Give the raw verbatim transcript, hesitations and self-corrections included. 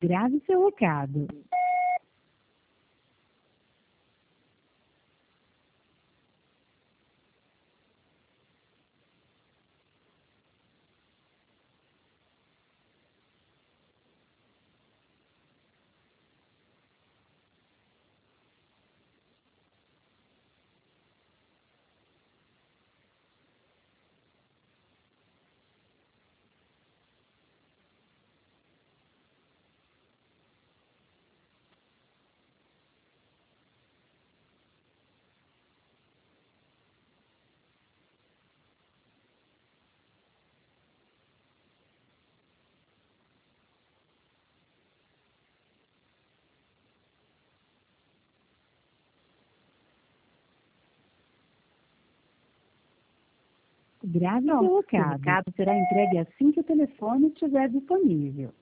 Grave seu recado. Grave seu recado. Seu recado será entregue assim que o telefone estiver disponível.